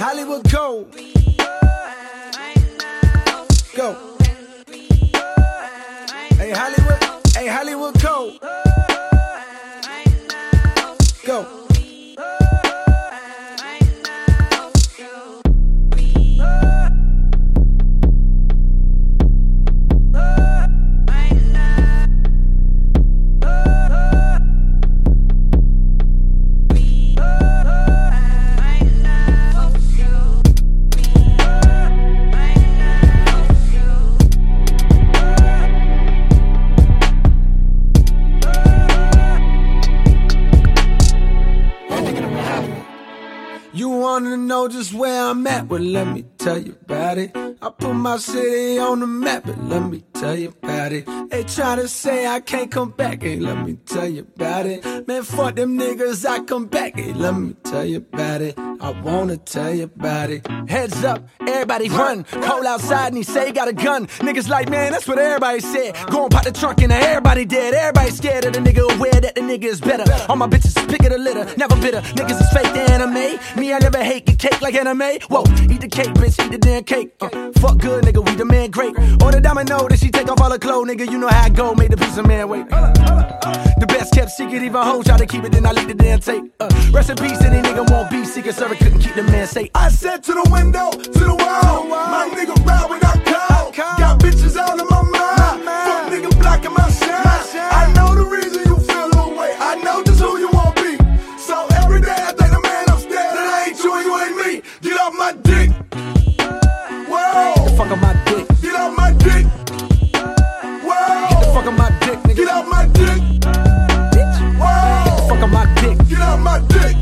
Hollywood Code. Go. Hey Hollywood Code. Go. You wanna know just where I'm at? Well, let me tell you about it. I put my city on the map, but let me tell you about it. They try to say I can't come back, hey, let me tell you about it. Man, fuck them niggas, I come back, hey, let me tell you about it. I wanna tell you about it. Heads up, everybody run. Cole outside and he say he got a gun. Niggas like, man, that's what everybody said. Go and pop the trunk and everybody dead. Everybody scared of the nigga, aware that the nigga is better. All my bitches pick of the litter, never bitter. Niggas is fake the anime. Me, I never hate, get cake like anime. Whoa, eat the cake, bitch, eat the damn cake. Fuck good, nigga, we the man great. Order domino, then she take off all her clothes, nigga. You know how I go, made the piece of man wait. The best kept secret, even hoes try to keep it, then I leak the damn tape. Rest in peace, any nigga won't be secret service, couldn't keep the man safe. I said to the window, to the wall, my nigga ride when I call. Got bitches all in my mind, fuck nigga blocking my shine. I know the reason you feel the way, I know just who you want be. So every day I think the man upstairs, that ain't you and you ain't me. Get off my dick. Whoa. Get the fuck on my dick. Get off my dick. Whoa. Get the fuck on my dick, nigga. Get off my dick. Whoa. Get the fuck on my dick. Get off my dick.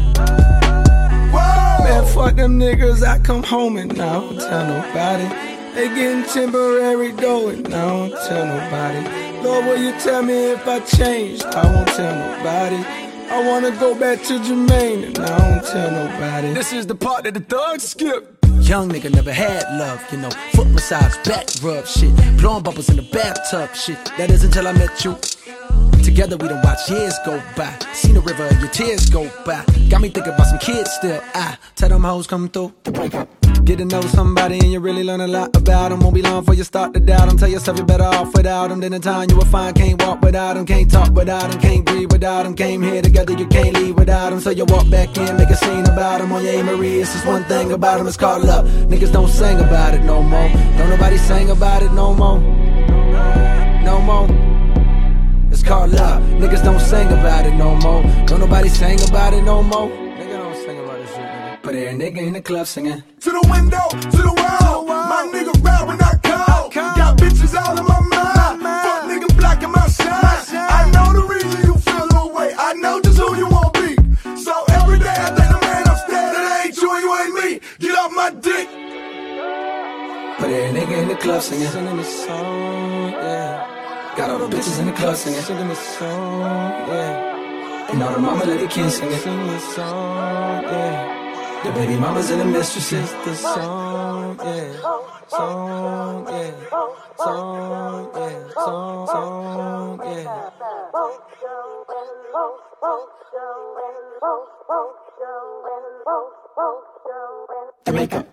Whoa. Man, fuck them niggas, I come home and I don't tell nobody. They getting temporary dough and I don't tell nobody. Lord, will you tell me if I changed? I won't tell nobody. I wanna go back to Jermaine and I don't tell nobody. This is the part that the thugs skip. Young nigga never had love, you know. Foot massage, back rub shit. Blowing bubbles in the bathtub shit. That is until I met you. Together we done watch years go by. Seen the river, your tears go by. Got me thinking about some kids still. I tell them hoes come through to break up. Get to know somebody and you really learn a lot about them. Won't be long before you start to doubt them. Tell yourself you're better off without them. Then in time you will find can't walk without them. Can't talk without them, can't breathe without them. Came here together, you can't leave without them. So you walk back in, make a scene about them. On your A-Marie, it's just one thing about them, it's called love. Niggas don't sing about it no more. Don't nobody sing about it no more. No more. It's called love. Niggas don't sing about it no more. Don't nobody sing about it no more. Nigga don't sing about this shit, nigga. But every nigga in the club singing. To the window, to the wall. My nigga ride when I call. Got bitches all in my mind. Fuck nigga blocking my shine. I know the reason you feel the way. I know just who you want be. So every day I think the man upstairs, that ain't you and you ain't me. Get off my dick. But every nigga in the club singing. Singing the song, yeah. Got all the bitches in the club singing. Singing the song, yeah. And all the mama let the kids singing. Singing the song, yeah. The baby mamas and the mistresses. The song, yeah. Song, yeah. Song, yeah. Song, yeah. Jamaica.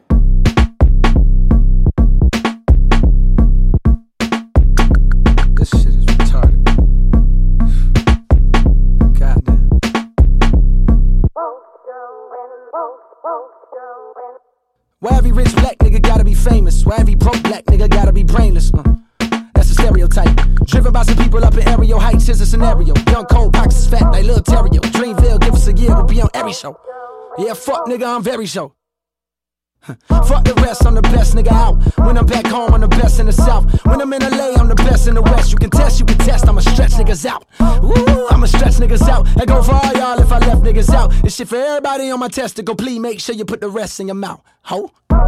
This shit is retarded. Goddamn. Why every rich black nigga gotta be famous? Why every broke black nigga gotta be brainless? That's a stereotype. Driven by some people up in aerial heights is a scenario. Young cold pockets is fat like Lil Terrio. Dreamville, give us a year, we'll be on every show. Yeah, fuck nigga, I'm very show. Fuck the rest, I'm the best nigga out. When I'm back home, I'm the best in the South. When I'm in LA, I'm the best in the West. You can test, I'ma stretch niggas out. Woo, I'ma stretch niggas out. I go for all y'all if I left niggas out. This shit for everybody on my testicle. Please make sure you put the rest in your mouth, ho.